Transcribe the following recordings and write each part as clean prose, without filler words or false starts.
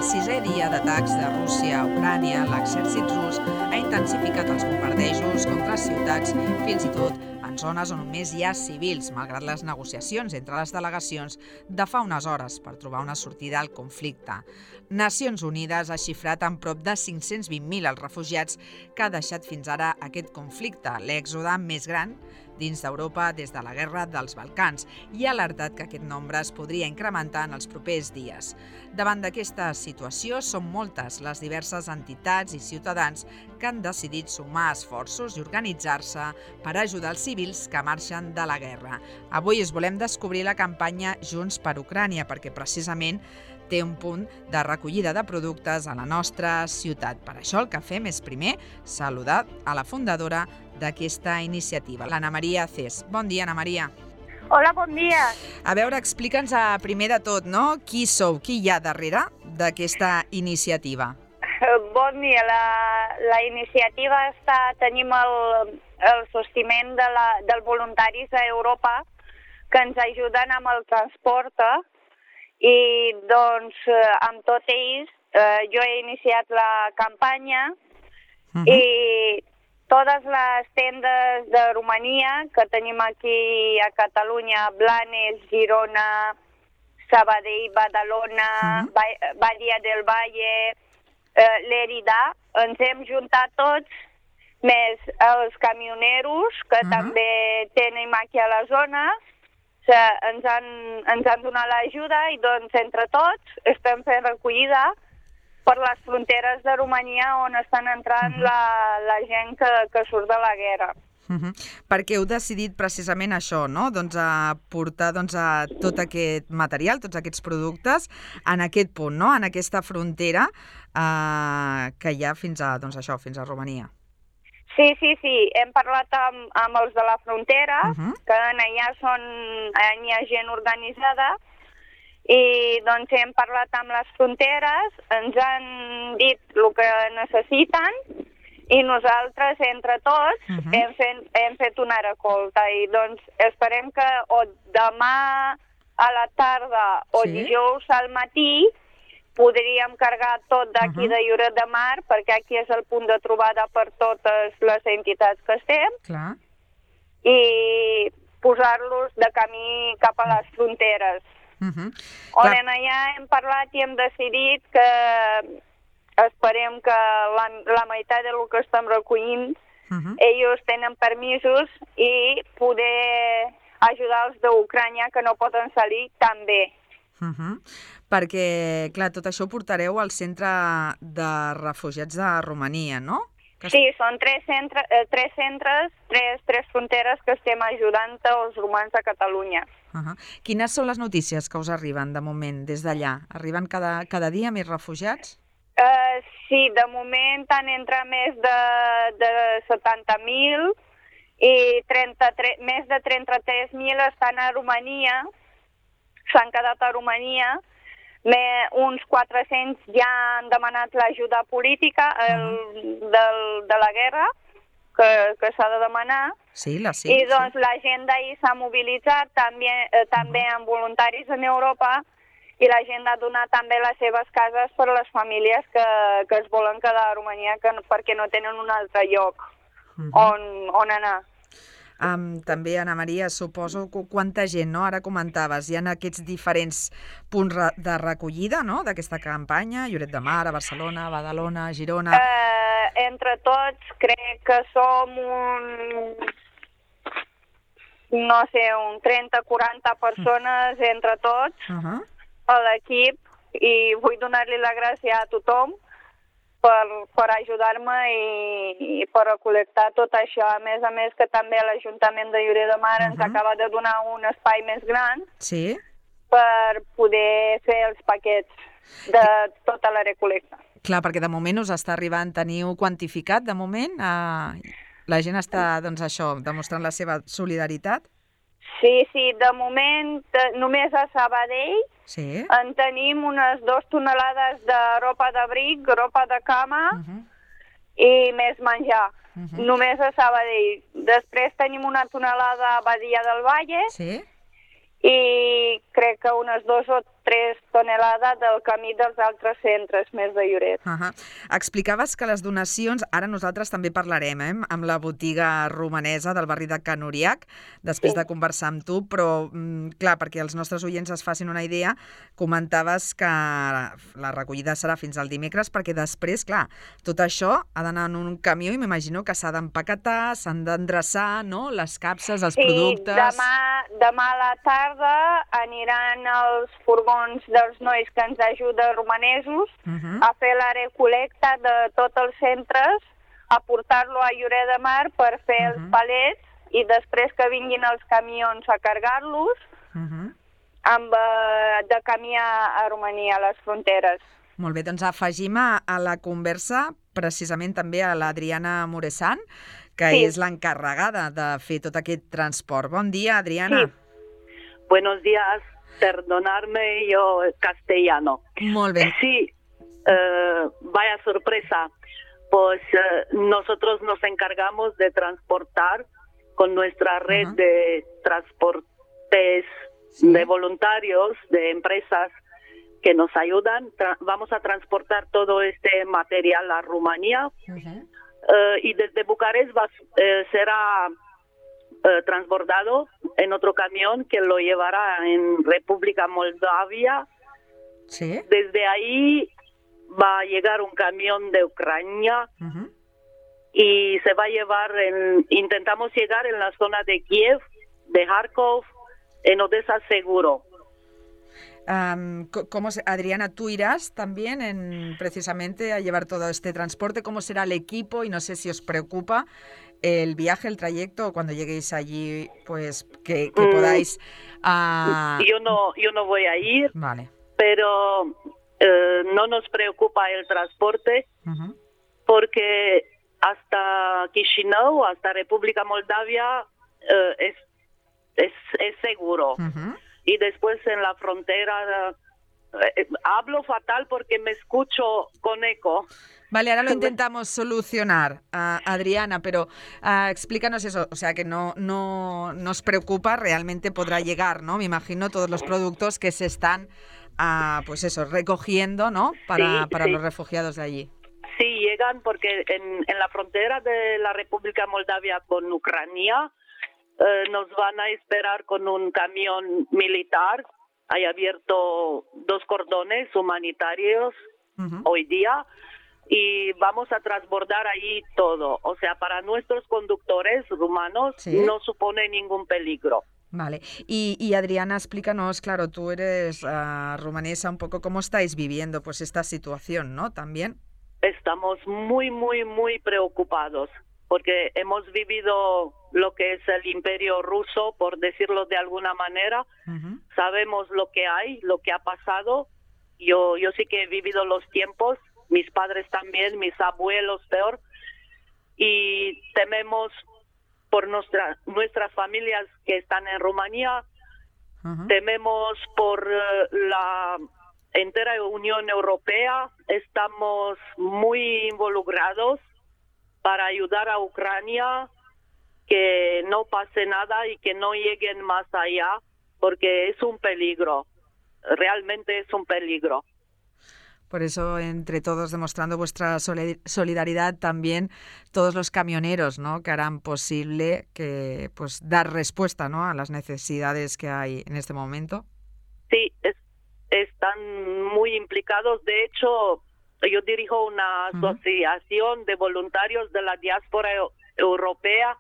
sisè dia d'atacs de Rússia a Ucrània, l'exèrcit rus ha intensificat els bombardejos contra ciutats, fins i tot en zones on només hi ha civils, malgrat les negociacions entre les delegacions de fa unes hores per trobar una sortida al conflicte. Nacions Unides ha xifrat en prop de 520.000 els refugiats que ha deixat fins ara aquest conflicte, l'èxode més gran dins d'Europa des de la guerra dels Balcans, i ha alertat que aquest nombre es podria incrementar en els propers dies. Davant d'aquesta situació, són moltes les diverses entitats i ciutadans que han decidit sumar esforços i organitzar-se per ajudar els civils que marxen de la guerra. Avui us volem descobrir la campanya Junts per Ucrània, perquè precisament té un punt de recollida de productes a la nostra ciutat. Per això el que fem és primer saludar a la fundadora d'aquesta iniciativa, l'Anna Maria Cés. Bon dia, Anna Maria. Hola, bon dia. A veure, explica'ns primer de tot, no? Qui sou, qui hi ha darrere d'aquesta iniciativa? Bon dia. La iniciativa tenim el sostiment dels voluntaris a Europa que ens ajuden amb el transport i doncs amb tot ells jo he iniciat la campanya i totes les tendes de Romania que tenim aquí a Catalunya, Blanes, Girona, Sabadell, Badalona, Badia del Valle, Lérida, ens hem juntat tots, més els camioneros que també tenim aquí a la zona, ens han donat l'ajuda i doncs entre tots estem fent recollida per les fronteres de Romania on estan entrant la gent que surt de la guerra. Perquè heu decidit precisament això, no? Doncs a portar tot aquest material, tots aquests productes en aquest punt, no? En aquesta frontera que hi ha fins a Romania. Sí. Hem parlat amb els de la frontera, que allà hi ha gent organitzada, i doncs hem parlat amb les fronteres, ens han dit el que necessiten i nosaltres, entre tots, hem fet una recolta i doncs esperem que o demà a la tarda o dijous al matí podríem carregar tot d'aquí de Lloret de Mar, perquè aquí és el punt de trobada per totes les entitats que estem. Clar. I posar-los de camí cap a les fronteres. On allà hem parlat i hem decidit que esperem que la meitat del que estem recollint ells tenen permisos i poder ajudar els d'Ucrània que no poden salir també. Perquè, clar, tot això ho portareu al centre de refugiats de Romania, no? Sí, són tres fronteres que estem ajudant els romans de Catalunya. Quines són les notícies que us arriben de moment des d'allà? Arriben cada dia més refugiats? Sí, de moment han entrat més de 70.000 i més de 33.000 estan a Romania, s'han quedat a Romania. Uns 400 ja han demanat l'ajuda política de la guerra, que s'ha de demanar. Sí, I doncs la gent d'ahir s'ha mobilitzat també amb voluntaris en Europa i la gent ha donat també les seves cases per a les famílies que es volen quedar a Romania perquè no tenen un altre lloc on anar. També, Anna Maria, suposo que quanta gent, no? Ara comentaves, hi ha aquests diferents punts de recollida, no?, d'aquesta campanya, Lloret de Mar, a Barcelona, Badalona, Girona... Entre tots crec que som un 30-40 persones entre tots a l'equip i vull donar-li la gràcia a tothom per ajudar-me i per col·lectar tot això. A més que també l'Ajuntament de Lloret de Mar ens acaba de donar un espai més gran per poder fer els paquets de tota la recol·lecta. Clar, perquè de moment us està arribant, teniu quantificat de moment? La gent està, doncs això, demostrant la seva solidaritat? Sí, de moment només a Sabadell en tenim unes 2 tonelades de roba d'abric, roba de cama i més menjar. Només a Sabadell. Després tenim una tonelada a Badia del Valle i crec que unes 2 o 3 tonelades del camí dels altres centres més de Lloret. Explicaves que les donacions, ara nosaltres també parlarem amb la botiga romanesa del barri de Can Uriach, després de conversar amb tu, però clar, perquè els nostres oients es facin una idea, comentaves que la recollida serà fins al dimecres, perquè després, clar, tot això ha d'anar en un camió i m'imagino que s'ha d'empaquetar, s'han d'endreçar, no?, les capses, els productes... Sí, demà a la tarda aniran els furgons dels nois que ens ajuden romanesos a fer la recolecta de tots els centres, a portar-lo a Lloret de Mar per fer els palets i després que vinguin els camions a carregar-los de camí a Romania, a les fronteres. Molt bé, doncs afegim a la conversa precisament també a l'Adriana Muresan, que és l'encarregada de fer tot aquest transport. Bon dia, Adriana. Sí. Buenos días. Perdonarme, yo castellano. Muy bien. Sí, vaya sorpresa. Pues nosotros nos encargamos de transportar con nuestra red de transportes de voluntarios, de empresas que nos ayudan. Vamos a transportar todo este material a Rumanía y desde Bucarest será transbordado en otro camión que lo llevará en República Moldavia. Sí. Desde ahí va a llegar un camión de Ucrania y se va a llevar, intentamos llegar en la zona de Kiev, de Kharkov, en Odessa seguro. Adriana, tú irás también precisamente a llevar todo este transporte. ¿Cómo será el equipo? Y no sé si os preocupa el viaje, el trayecto, cuando lleguéis allí, pues que podáis... Yo no voy a ir, vale, pero no nos preocupa el transporte porque hasta Chisinau, hasta República Moldavia es seguro. Y después en la frontera hablo fatal porque me escucho con eco. Vale, ahora lo intentamos solucionar, Adriana, pero explícanos eso, o sea que no nos preocupa, realmente podrá llegar, ¿no? Me imagino todos los productos que se están, pues eso, recogiendo, ¿no? Para los refugiados de allí. Sí, llegan porque en la frontera de la República Moldavia con Ucrania nos van a esperar con un camión militar. Hay abierto 2 cordones humanitarios hoy día y vamos a transbordar ahí todo. O sea, para nuestros conductores rumanos no supone ningún peligro. Vale. Y Adriana, explícanos, claro, tú eres rumanesa, un poco cómo estáis viviendo pues esta situación, ¿no? También. Estamos muy, muy, muy preocupados porque hemos vivido lo que es el imperio ruso, por decirlo de alguna manera. Sabemos lo que hay, lo que ha pasado. Yo sí que he vivido los tiempos, mis padres también, mis abuelos peor, y tememos por nuestras familias que están en Rumanía, tememos por la entera Unión Europea, estamos muy involucrados para ayudar a Ucrania, que no pase nada y que no lleguen más allá, porque es un peligro, realmente es un peligro. Por eso, entre todos, demostrando vuestra solidaridad, también todos los camioneros, ¿no?, que harán posible que, pues, dar respuesta, ¿no?, a las necesidades que hay en este momento. Sí, están muy implicados. De hecho, yo dirijo una asociación de voluntarios de la diáspora europea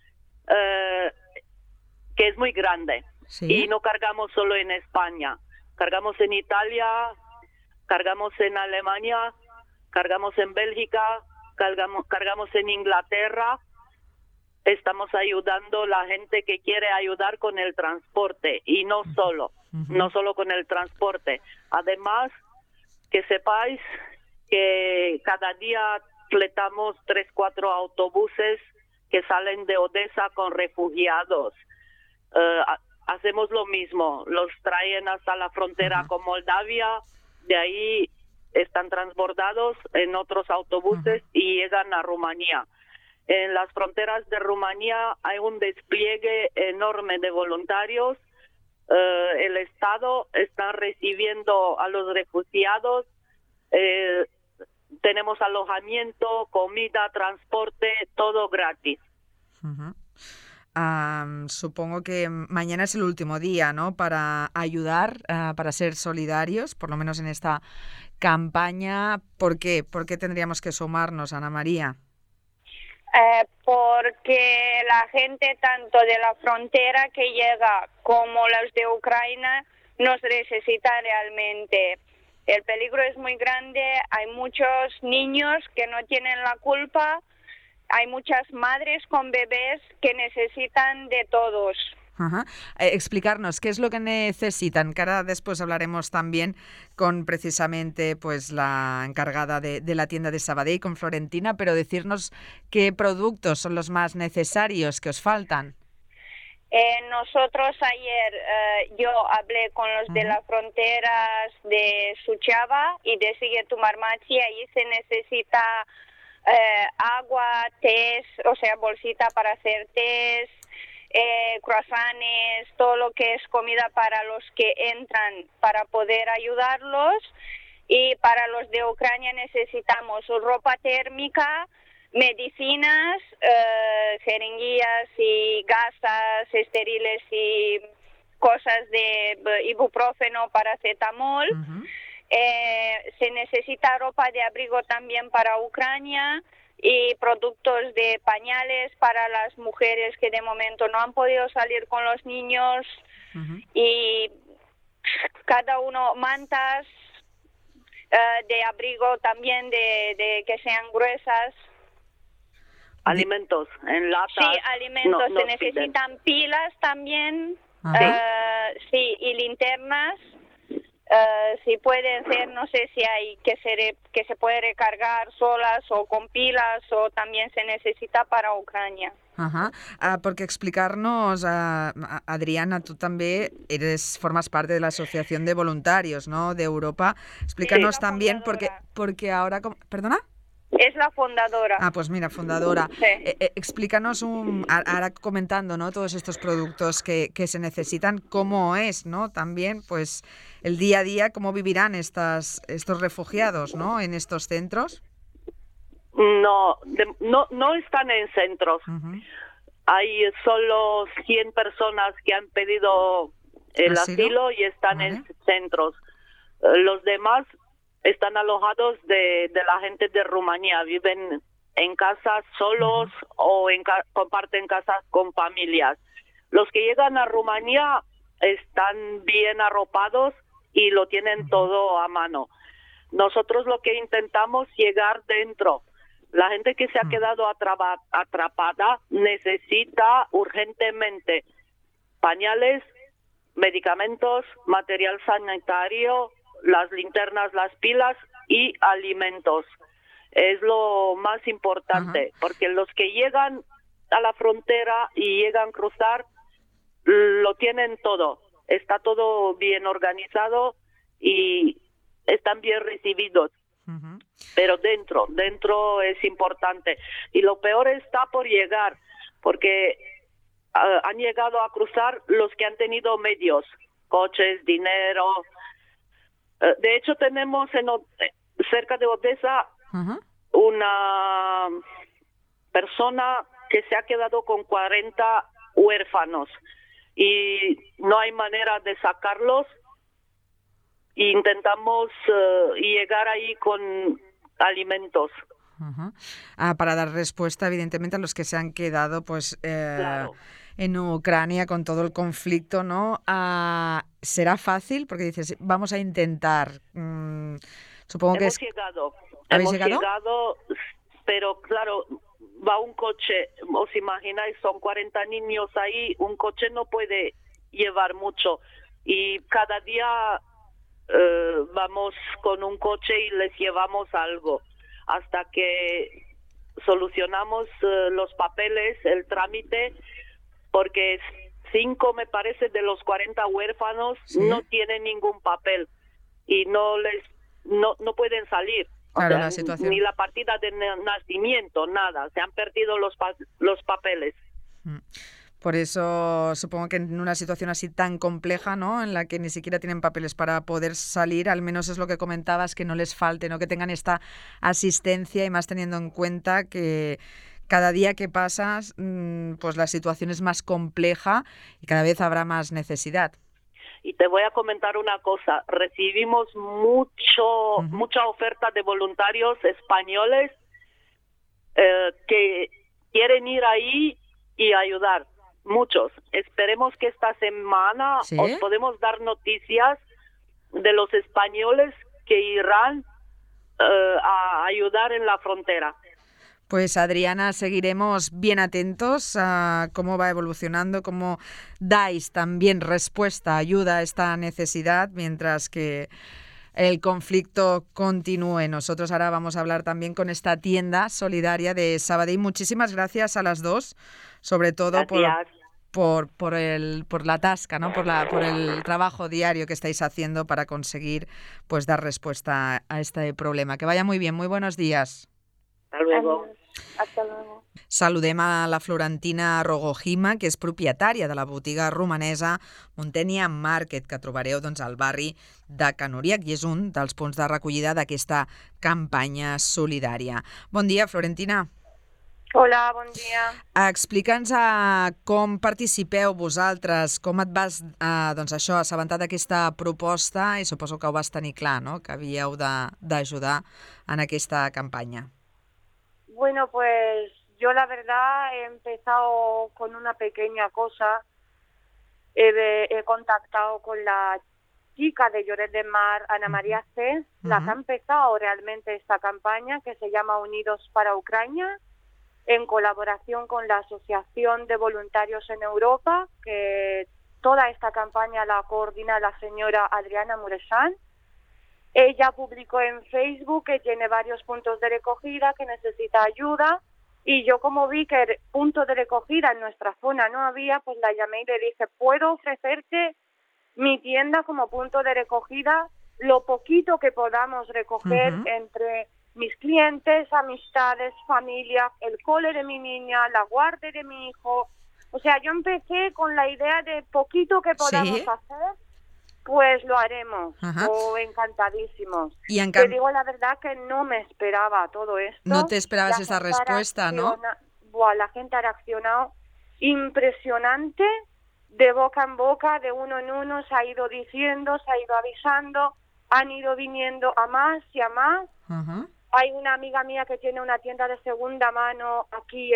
que es muy grande. Y no cargamos solo en España, cargamos en Italia, cargamos en Alemania, cargamos en Bélgica, cargamos en Inglaterra. Estamos ayudando a la gente que quiere ayudar con el transporte y no solo con el transporte. Además, que sepáis que cada día fletamos 3-4 autobuses que salen de Odessa con refugiados. Hacemos lo mismo, los traen hasta la frontera con Moldavia, de ahí están transbordados en otros autobuses y llegan a Rumanía. En las fronteras de Rumanía hay un despliegue enorme de voluntarios el Estado está recibiendo a los refugiados, tenemos alojamiento, comida, transporte, todo gratis. Uh-huh. Supongo que mañana es el último día, ¿no? Para ayudar, para ser solidarios, por lo menos en esta campaña. ¿Por qué? ¿Por qué tendríamos que sumarnos, Ana María? Porque la gente tanto de la frontera que llega como las de Ucrania nos necesita realmente. El peligro es muy grande, hay muchos niños que no tienen la culpa, hay muchas madres con bebés que necesitan de todos. Ajá. Explicarnos qué es lo que necesitan, que ahora después hablaremos también con precisamente pues la encargada de la tienda de Sabadell, con Florentina, pero decirnos qué productos son los más necesarios que os faltan. Nosotros ayer yo hablé con los de las fronteras de Suceava y de Sighetu-Marmației, ahí se necesita agua, tés, o sea, bolsita para hacer tés, croissants, todo lo que es comida para los que entran para poder ayudarlos, y para los de Ucrania necesitamos ropa térmica, medicinas, jeringuillas y gasas estériles y cosas de ibuprofeno, paracetamol. Se necesita ropa de abrigo también para Ucrania y productos de pañales para las mujeres que de momento no han podido salir con los niños, y cada uno mantas de abrigo también de que sean gruesas. Alimentos en latas. Sí, alimentos. No se necesitan pilas también, sí, y linternas. Si pueden ser, no sé si hay que se puede recargar solas o con pilas, o también se necesita para Ucrania. Ajá. Porque explicarnos, Adriana, tú también formas parte de la Asociación de Voluntarios, ¿no?, de Europa. Explícanos también porque ahora... ¿Perdona? Es la fundadora. Pues mira, fundadora. Sí. Explícanos, ahora comentando, ¿no?, todos estos productos que se necesitan, cómo es, ¿no?, también, pues, el día a día, cómo vivirán estos refugiados, ¿no?, en estos centros. No están en centros. Hay solo 100 personas que han pedido el asilo y están en centros. Los demás están alojados de la gente de Rumanía, viven en casas solos o comparten casas con familias. Los que llegan a Rumanía están bien arropados y lo tienen todo a mano. Nosotros lo que intentamos es llegar dentro. La gente que se ha quedado atrapada necesita urgentemente pañales, medicamentos, material sanitario, las linternas, las pilas y alimentos. Es lo más importante, porque los que llegan a la frontera y llegan a cruzar, lo tienen todo. Está todo bien organizado y están bien recibidos. Pero dentro es importante. Y lo peor está por llegar, porque han llegado a cruzar los que han tenido medios, coches, dinero. De hecho, tenemos cerca de Odessa una persona que se ha quedado con 40 huérfanos y no hay manera de sacarlos. Intentamos llegar ahí con alimentos. Para dar respuesta, evidentemente, a los que se han quedado pues Claro. en Ucrania con todo el conflicto, ¿no? ¿Será fácil? Porque dices, vamos a intentar. Supongo que Hemos llegado. ¿Habéis Hemos llegado, pero claro, va un coche, os imagináis, son 40 niños ahí, un coche no puede llevar mucho y cada día vamos con un coche y les llevamos algo hasta que solucionamos los papeles, el trámite, porque 5 me parece de los 40 huérfanos no tienen ningún papel y no pueden salir. Claro, O sea, la situación. ni la partida de nacimiento, nada, se han perdido los papeles. Por eso supongo que en una situación así tan compleja, ¿no?, en la que ni siquiera tienen papeles para poder salir, al menos es lo que comentabas, que no les falte, ¿no?, que tengan esta asistencia, y más teniendo en cuenta que cada día que pasas, pues la situación es más compleja y cada vez habrá más necesidad. Y te voy a comentar una cosa, recibimos mucha oferta de voluntarios españoles que quieren ir ahí y ayudar, muchos. Esperemos que esta semana ¿Sí? os podemos dar noticias de los españoles que irán a ayudar en la frontera. Pues Adriana, seguiremos bien atentos a cómo va evolucionando, cómo dais también respuesta, ayuda a esta necesidad, mientras que el conflicto continúe. Nosotros ahora vamos a hablar también con esta tienda solidaria de Sabadell. Muchísimas gracias a las dos, sobre todo por la tasca, ¿no?, por el trabajo diario que estáis haciendo para conseguir, pues, dar respuesta a este problema. Que vaya muy bien, muy buenos días. Hasta luego. Hasta luego. Saludem a la Florentina Rogojima, que és propietària de la botiga romanesa Muntenia Market, que trobareu, doncs, al barri de Can Uriac, i és un dels punts de recollida d'aquesta campanya solidària. Bon dia, Florentina. Hola, bon dia. Explica'ns com participeu vosaltres, com et vas assabentar d'aquesta proposta, i suposo que ho vas tenir clar, no?, que havíeu d'ajudar en aquesta campanya. Bueno, pues yo la verdad he empezado con una pequeña cosa. He contactado con la chica de Lloret de Mar, Ana María C., la que ha empezado realmente esta campaña, que se llama Unidos para Ucrania, en colaboración con la Asociación de Voluntarios en Europa, que toda esta campaña la coordina la señora Adriana Muresan. Ella publicó en Facebook que tiene varios puntos de recogida, que necesita ayuda, y yo, como vi que el punto de recogida en nuestra zona no había, pues la llamé y le dije, ¿puedo ofrecerte mi tienda como punto de recogida? Lo poquito que podamos recoger entre mis clientes, amistades, familia, el cole de mi niña, la guardia de mi hijo. O sea, yo empecé con la idea de poquito que podamos hacer, pues lo haremos. Encantadísimos. Te digo la verdad que no me esperaba todo esto. No te esperabas esa respuesta, ¿no? La gente ha reaccionado impresionante, de boca en boca, de uno en uno, se ha ido diciendo, se ha ido avisando, han ido viniendo a más y a más. Hay una amiga mía que tiene una tienda de segunda mano aquí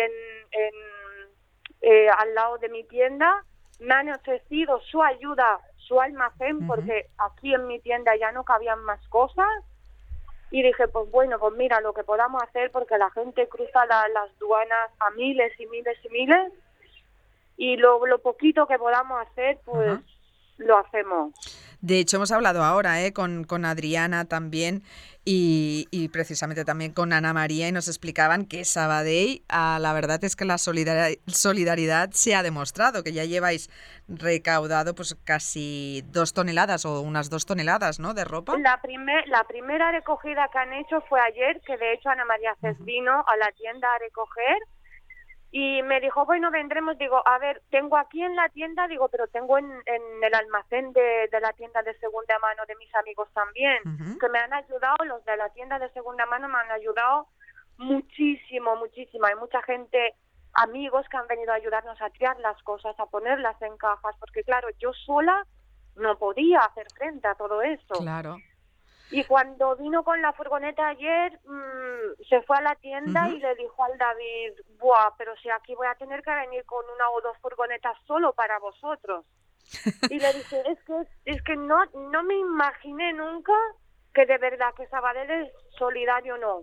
al lado de mi tienda. Me han ofrecido su ayuda, su almacén, porque aquí en mi tienda ya no cabían más cosas, y dije, pues bueno, pues mira, lo que podamos hacer, porque la gente cruza las aduanas a miles y miles y miles, y lo poquito que podamos hacer, pues lo hacemos. De hecho, hemos hablado ahora con Adriana también y precisamente también con Ana María, y nos explicaban que Sabadell, la verdad es que la solidaridad se ha demostrado, que ya lleváis recaudado pues casi 2 toneladas o unas 2 toneladas, ¿no?, de ropa. La primera recogida que han hecho fue ayer, que de hecho Ana María vino a la tienda a recoger. Y me dijo, bueno, vendremos. Digo, a ver, tengo aquí en la tienda, digo, pero tengo en el almacén de la tienda de segunda mano de mis amigos también, que me han ayudado, los de la tienda de segunda mano me han ayudado muchísimo. Hay mucha gente, amigos que han venido a ayudarnos a tirar las cosas, a ponerlas en cajas, porque claro, yo sola no podía hacer frente a todo esto. Claro. Y cuando vino con la furgoneta ayer, se fue a la tienda y le dijo al David, ¡buah, pero si aquí voy a tener que venir con 1 o 2 furgonetas solo para vosotros! Y le dije, es que no me imaginé nunca que de verdad que Sabadell es solidario, no.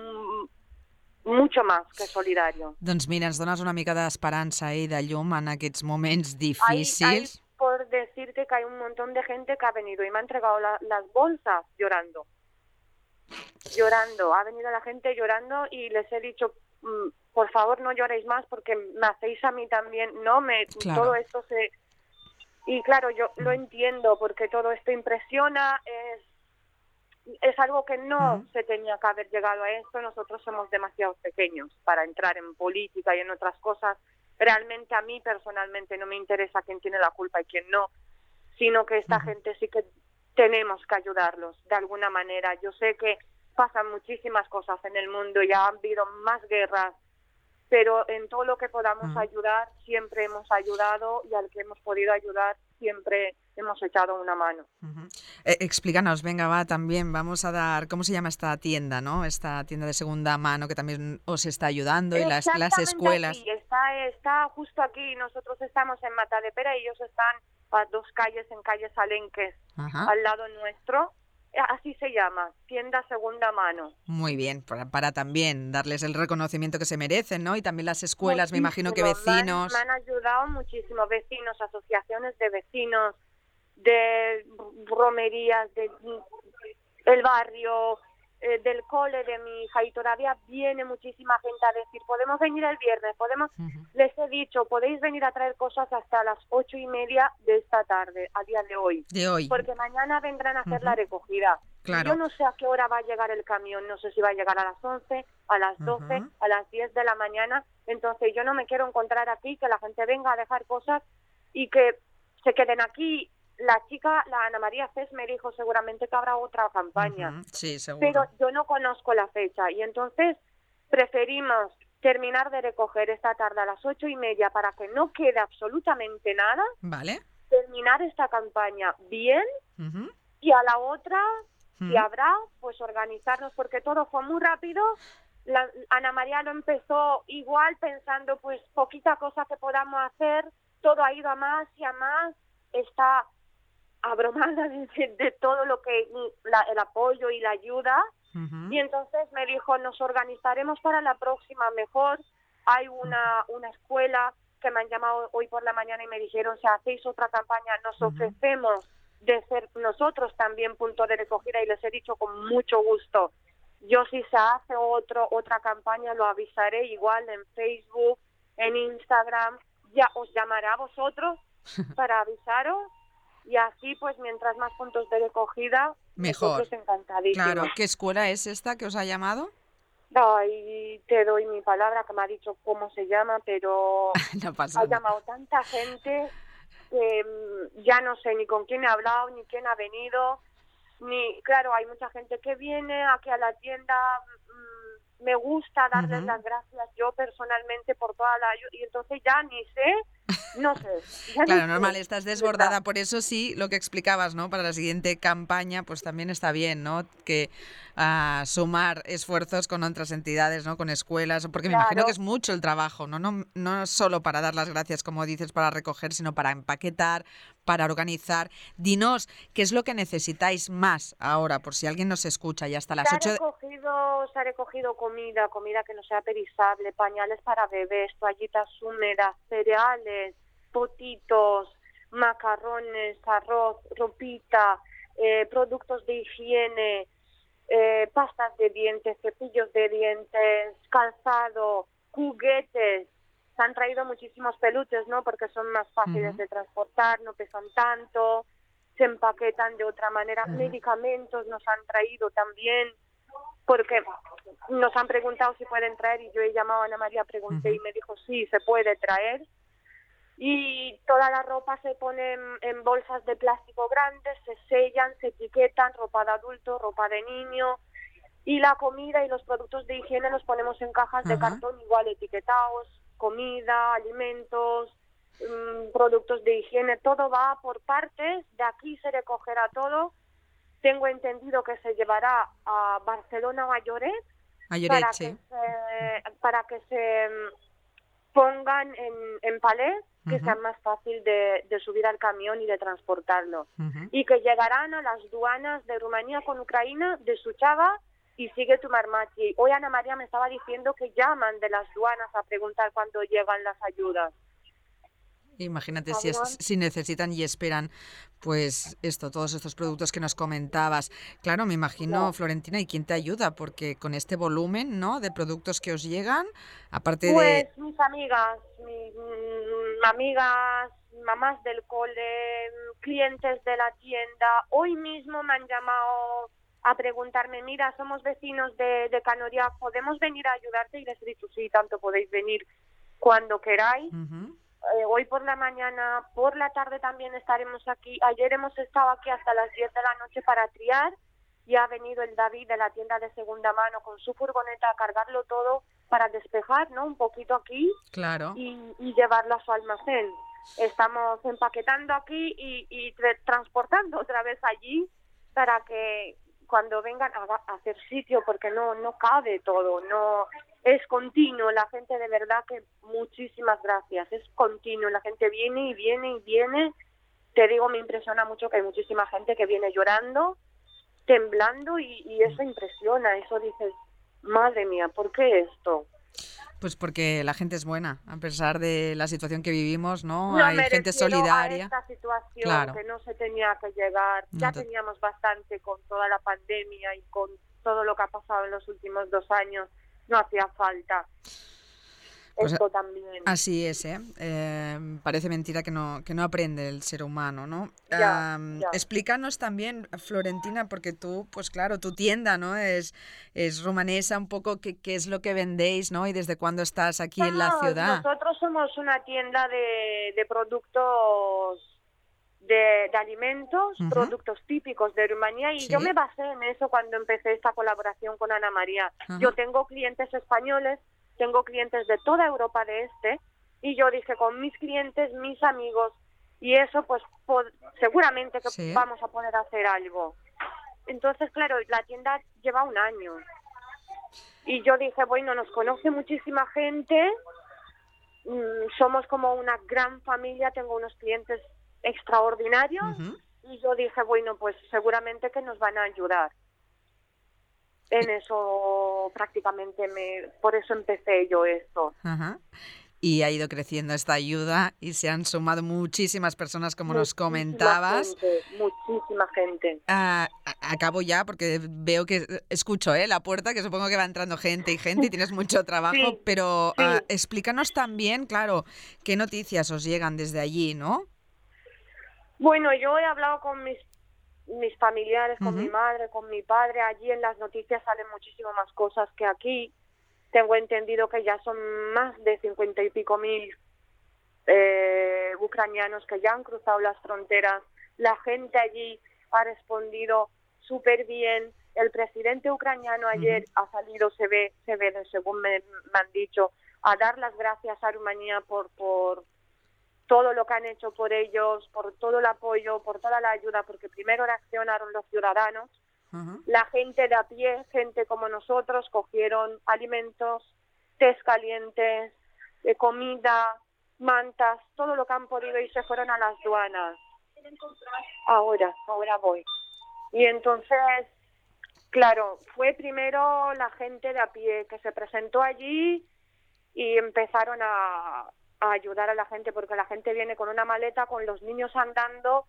Mucho más que solidario. Doncs mira, ens dones una mica d'esperança i de llum en aquests moments difícils. Por decirte que hay un montón de gente que ha venido y me ha entregado las bolsas llorando. Ha venido la gente llorando y les he dicho, por favor no lloréis más porque me hacéis a mí también, todo esto Y claro, yo lo entiendo porque todo esto impresiona, es algo que no se tenía que haber llegado a esto. Nosotros somos demasiado pequeños para entrar en política y en otras cosas realmente a mí personalmente no me interesa quién tiene la culpa y quién no, sino que esta gente sí que tenemos que ayudarlos de alguna manera. Yo sé que pasan muchísimas cosas en el mundo, ya han habido más guerras, pero en todo lo que podamos ayudar, siempre hemos ayudado, y al que hemos podido ayudar, siempre hemos echado una mano. Explícanos, venga, va, también vamos a dar, ¿cómo se llama esta tienda, no? Esta tienda de segunda mano que también os está ayudando, y las escuelas. Aquí, está justo aquí. Nosotros estamos en Matadepera y ellos están a 2 calles, en calle Salenques, al lado nuestro. Así se llama, tienda segunda mano. Muy bien, para también darles el reconocimiento que se merecen, ¿no? Y también las escuelas, Muchísimo. me imagino que vecinos. Me han ayudado muchísimo, vecinos, asociaciones de vecinos, de romerías, el barrio, del cole de mi hija, y todavía viene muchísima gente a decir, podemos venir el viernes, les he dicho, podéis venir a traer cosas hasta las 8:30 de esta tarde, a día de hoy. Porque mañana vendrán a hacer la recogida. Claro. Yo no sé a qué hora va a llegar el camión, no sé si va a llegar a las 11, a las 12, a las 10 de la mañana, entonces yo no me quiero encontrar aquí, que la gente venga a dejar cosas y que se queden aquí. La chica, la Ana María Cés, me dijo seguramente que habrá otra campaña. Sí, seguro. Pero yo no conozco la fecha y entonces preferimos terminar de recoger esta tarde a las 8:30 para que no quede absolutamente nada. Vale. Terminar esta campaña bien y a la otra, si habrá, pues organizarnos, porque todo fue muy rápido. Ana María lo empezó igual pensando pues poquita cosa que podamos hacer, todo ha ido a más y a más, está abrumada de todo lo que el apoyo y la ayuda, y entonces me dijo, nos organizaremos para la próxima mejor. Hay una escuela que me han llamado hoy por la mañana y me dijeron, si hacéis otra campaña, nos ofrecemos de ser nosotros también punto de recogida, y les he dicho con mucho gusto. Yo, si se hace otra campaña, lo avisaré igual en Facebook, en Instagram, ya os llamaré a vosotros para avisaros. Y así, pues, mientras más puntos de recogida, mejor. Nosotros encantadísimos. Claro. ¿Qué escuela es esta que os ha llamado? Ay, te doy mi palabra, que me ha dicho cómo se llama, pero No pasa ha nada. llamado tanta gente que ya no sé ni con quién he hablado, ni quién ha venido, claro, hay mucha gente que viene aquí a la tienda. Me gusta darles las gracias yo personalmente por toda la ayuda, y entonces ya ni sé, no sé. Claro, normal, estás desbordada, por eso sí, lo que explicabas, ¿no? Para la siguiente campaña, pues también está bien, ¿no? Que sumar esfuerzos con otras entidades, ¿no? Con escuelas, porque me imagino que es mucho el trabajo, ¿no? No solo para dar las gracias, como dices, para recoger, sino para empaquetar, para organizar. Dinos, ¿qué es lo que necesitáis más ahora, por si alguien nos escucha y hasta las 8? Se ha recogido comida que no sea perisable, pañales para bebés, toallitas húmedas, cereales, potitos, macarrones, arroz, ropita, productos de higiene, pastas de dientes, cepillos de dientes, calzado, juguetes. Se han traído muchísimos peluches, ¿no? Porque son más fáciles de transportar, no pesan tanto, se empaquetan de otra manera. Medicamentos nos han traído también, porque nos han preguntado si pueden traer, y yo he llamado a Ana María, pregunté y me dijo sí, se puede traer. Y toda la ropa se pone en bolsas de plástico grandes, se sellan, se etiquetan, ropa de adulto, ropa de niño, y la comida y los productos de higiene los ponemos en cajas de cartón igual etiquetados, comida, alimentos, productos de higiene, todo va por partes, de aquí se recogerá todo. Tengo entendido que se llevará a Barcelona o a Lloret, para que se pongan en palés, que sea más fácil de subir al camión y de transportarlo. Y que llegarán a las aduanas de Rumanía con Ucrania, de Suchava y Sighetu Marmației. Hoy Ana María me estaba diciendo que llaman de las aduanas a preguntar cuándo llegan las ayudas. Imagínate si necesitan y esperan, pues todos estos productos que nos comentabas. Claro, me imagino, Florentina, ¿y quién te ayuda? Porque con este volumen, ¿no?, de productos que os llegan, aparte de... Pues mis amigas, mamás del cole, clientes de la tienda. Hoy mismo me han llamado a preguntarme, mira, somos vecinos de Canoria, ¿podemos venir a ayudarte? Y les he dicho, sí, tanto podéis venir. cuando queráis. Uh-huh. Hoy por la mañana, por la tarde también estaremos aquí. Ayer hemos estado aquí hasta las 10 de la noche para triar y ha venido el David de la tienda de segunda mano con su furgoneta a cargarlo todo para despejar, ¿no? Un poquito aquí. Claro. Y llevarlo a su almacén. Estamos empaquetando aquí y transportando otra vez allí para que cuando vengan a hacer sitio, porque no cabe todo, no es continuo. La gente, de verdad que muchísimas gracias, es continuo, la gente viene y viene y viene. Te digo, me impresiona mucho que hay muchísima gente que viene llorando, temblando y eso impresiona, eso dices, madre mía, ¿por qué esto? Pues porque la gente es buena, a pesar de la situación que vivimos, ¿no? No, hay gente solidaria. A esta situación, claro, que no se tenía que llegar, ya teníamos bastante con toda la pandemia y con todo lo que ha pasado en los últimos 2 años, no hacía falta. Pues esto también. Así es, ¿eh? Parece mentira que no aprende el ser humano, ¿no? Ya. Explícanos también, Florentina, porque tú, pues claro, tu tienda, ¿no? Es romanesa, un poco qué es lo que vendéis, ¿no? Y desde cuándo estás aquí en la ciudad. Nosotros somos una tienda de productos de alimentos, uh-huh, productos típicos de Rumanía, y sí, yo me basé en eso cuando empecé esta colaboración con Ana María. Uh-huh. Yo tengo clientes españoles, tengo clientes de toda Europa de Este, y yo dije, con mis clientes, mis amigos, y eso pues seguramente que sí, vamos a poder hacer algo. Entonces, claro, la tienda lleva 1 año, y yo dije, bueno, nos conoce muchísima gente, somos como una gran familia, tengo unos clientes extraordinarios, uh-huh, y yo dije, bueno, pues seguramente que nos van a ayudar. En eso prácticamente por eso empecé yo esto. Uh-huh. Y ha ido creciendo esta ayuda y se han sumado muchísimas personas, como nos comentabas. Muchísima gente. Acabo ya porque veo que escucho la puerta, que supongo que va entrando gente y tienes mucho trabajo, sí, pero sí, explícanos también, claro, qué noticias os llegan desde allí, ¿no? Bueno, yo he hablado con mis familiares, con, uh-huh, mi madre, con mi padre. Allí en las noticias salen muchísimo más cosas que aquí. Tengo entendido que ya son más de 50 y pico mil ucranianos que ya han cruzado las fronteras. La gente allí ha respondido súper bien. El presidente ucraniano ayer, uh-huh, ha salido, se ve, según me han dicho, a dar las gracias a Rumanía por todo lo que han hecho por ellos, por todo el apoyo, por toda la ayuda, porque primero reaccionaron los ciudadanos, uh-huh, la gente de a pie, gente como nosotros, cogieron alimentos, tés calientes, comida, mantas, todo lo que han podido, y se fueron a las aduanas. Ahora voy. Y entonces, claro, fue primero la gente de a pie que se presentó allí y empezaron a ayudar a la gente, porque la gente viene con una maleta, con los niños andando,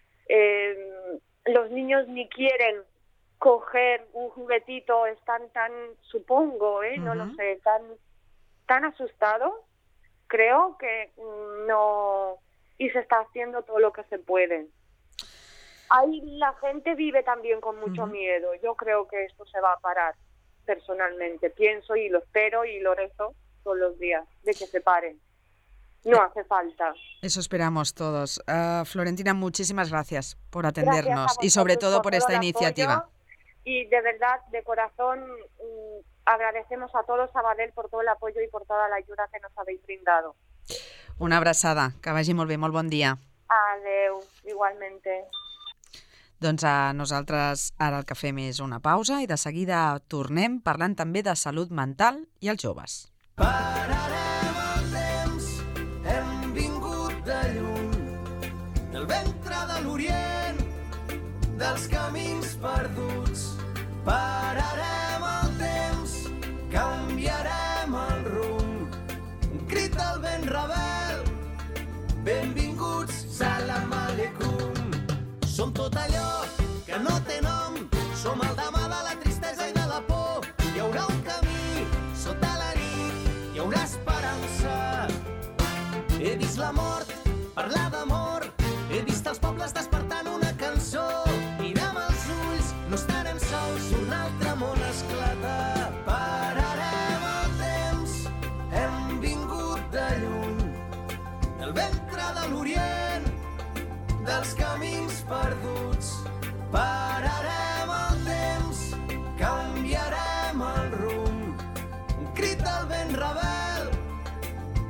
los niños ni quieren coger un juguetito, están tan, supongo, uh-huh, no lo sé, tan asustados, creo que no, y se está haciendo todo lo que se puede. Ahí la gente vive también con mucho, uh-huh, miedo. Yo creo que esto se va a parar, personalmente, pienso y lo espero y lo rezo todos los días, de que se paren. No hace falta. Eso esperamos todos. Florentina, muchísimas gracias por atendernos y sobre todo por esta iniciativa. Y de verdad, de corazón, agradecemos a todos, Sabadell, por todo el apoyo y por toda la ayuda que nos habéis brindado. Una abraçada, que vagi molt bé, molt bon dia. Adeu, igualmente. Doncs nosaltres ara el que fem és una pausa i de seguida tornem parlant també de salut mental i els joves. Pararem el temps, hem vingut de lluny, del ventre de l'Orient, dels camins perduts. Pararem el temps, canviarem el rumb, un crit del vent rebel, benvinguts, salam aleikum. Som tot allò que no té nom, som el demà de la tristesa i de la por. Hi haurà un camí sota la nit, hi haurà esperança. He vist la mort, parlar d'amor, he vist els pobles despertant una cançó. Mirem els ulls, no estarem sols, un altre món esclata. Pararem el temps, hem vingut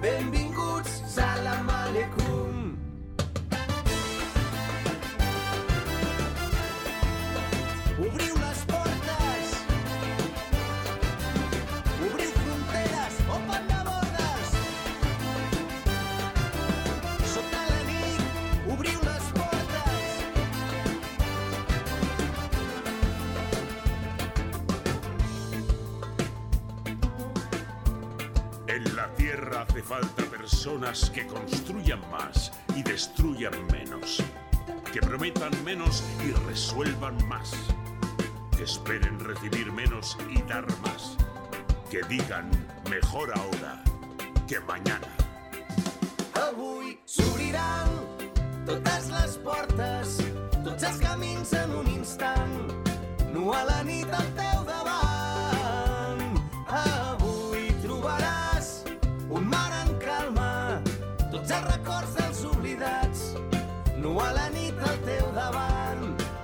benvinguts, salam aleikum. Obriu les portes, obriu fronteres, open de bordes. Sota la nit, obriu les portes. En la tierra hace falta personas que construyan más y destruyan menos, que prometan menos y resuelvan más, que esperen recibir menos y dar más, que digan mejor ahora que mañana. Avui s'obriran totes les portes, tots els camins en un instant, nu a la nit al teu davant. Avui trobaràs un mar en calma, tots els records dels oblidats, nu a la nit al teu davant.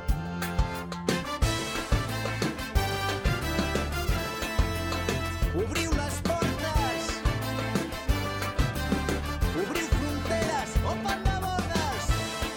Obriu les portes, obriu fronteres, open de bordes.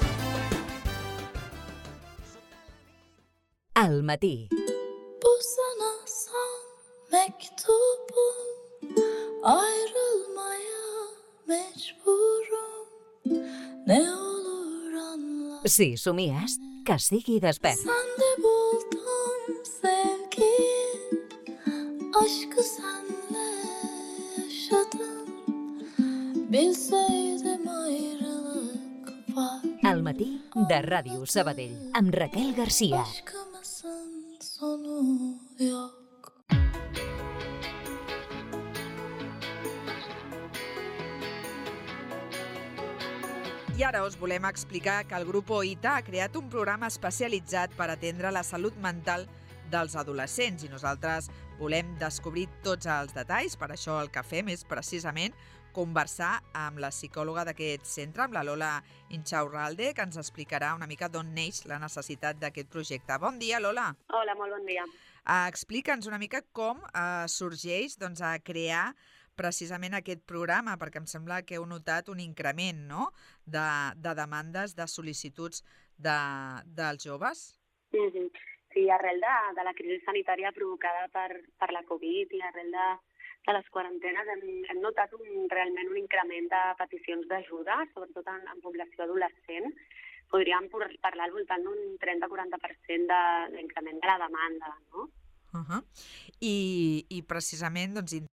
Al matí. Bu sana son mektubum, ayrılmaya mecburum, ne olur anla. Si somies, que sigui despert. Sende buldum sevgiyi, aşkı senle yaşadım, bilseydim ayrılık var. Al matí de Ràdio Sabadell, amb Raquel Garcia. Aşkımızın sonu yok. I ara us volem explicar que el grup OITA ha creat un programa especialitzat per atendre la salut mental dels adolescents i nosaltres volem descobrir tots els detalls. Per això el que fem és precisament conversar amb la psicòloga d'aquest centre, amb la Lola Inchaurralde, que ens explicarà una mica d'on neix la necessitat d'aquest projecte. Bon dia, Lola. Hola, molt bon dia. Explica'ns una mica com sorgeix a crear precisament aquest programa, perquè em sembla que heu notat un increment, no?, de demandes, de sol·licituds dels joves. Sí, arrel de la crisi sanitària provocada per la Covid i arrel de les quarantenes hem notat realment un increment de peticions d'ajuda, sobretot en població adolescent. Podríem parlar al voltant d'un 30-40% d'increment de la demanda, no? I precisament